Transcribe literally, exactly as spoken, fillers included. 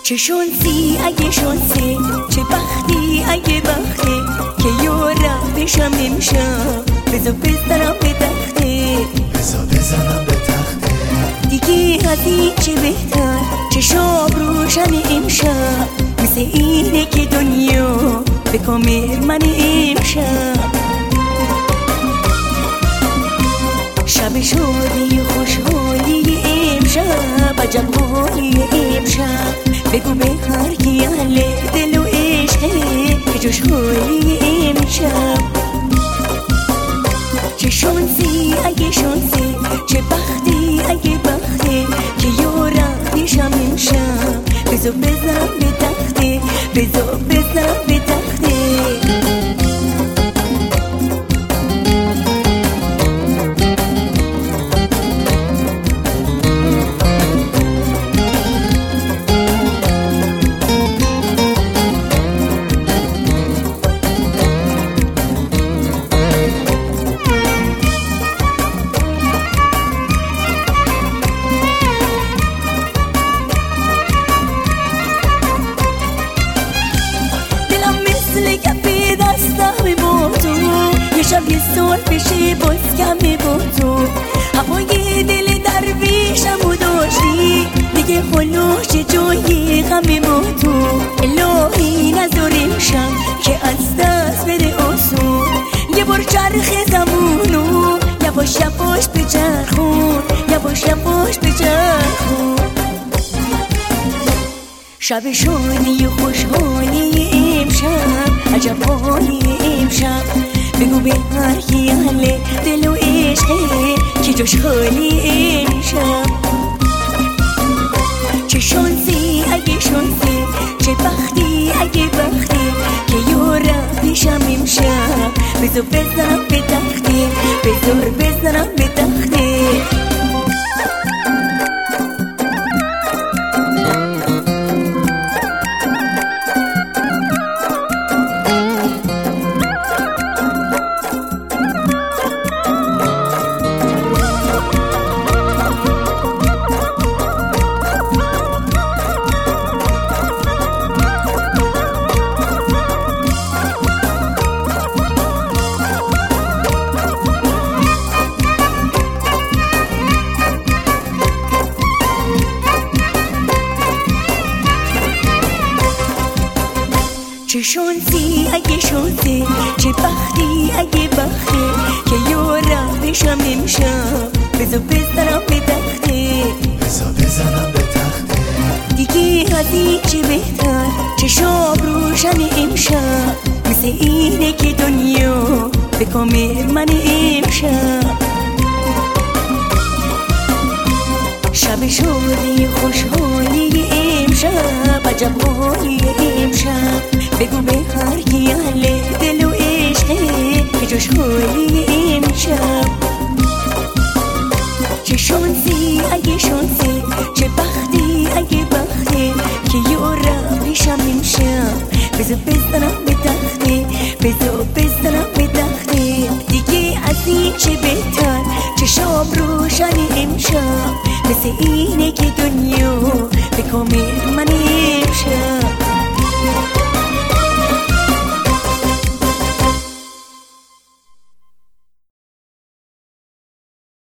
چه شانسی اگه شانسی، چه بختی اگه بختی که یارم بشم امشب. بزا بزنم به تخته، بزا بزنم به تخته. دیگه از این چه بهتر، چه شب روشن امشب. مثل اینه که دنیا به کامل من امشب. شب شادی خوشحالی امشب، عجب حالی امشب. بگو به هر کی اهل دل و عشقه که جوش حالی امشب. چه شانسی اگه شانسی، چه بختی اگه بختی که یارم پیشم امشب. بزا بزنم به تخته، بزا بزنم به تخته. شب یه سال بشه باز کمه با تو، هوای دل درویشم و داشتی دیگه خلاش جای غم ما تو. الهی نذاریم شم که از دست بده آسون، یه بار چرخ زمونو یواش یواش بچرخون، یواش یواش بچرخون. شب شادی و خوشحالی امشب، عجب حالی امشب. بگو به هر کی اهل دل و عشقه که جوش خالی امشب. چه شانسی اگه شانسی، چه بختی اگه بختی که یارم پیشم امشب. بزا بزنم به تخته، بزار بزنم به تخته. چه شانسی اگه شانسی، چه بختی اگه بختی که یارم پیشم امشب. بزا بزنم به تخته، بزا بزنم به تخته. دیگه از این چه بهتر، چه شب روشن امشب. مثل اینه که دنیا به کامل من امشب. شب شادی خوشحالی امشب، عجب حالی امشب. بگو به هر کی اهل دل و عشقه که جوش حالی امشب. چه شانسی اگه شانسی، چه بختی اگه بختی که یارم پیشم امشب. بزا بزنم به تخته، بزا بزنم به تخته. دیگه از این چه بهتر، چه شب روشن امشب. مثل اینه که دنیا به کامل من امشب.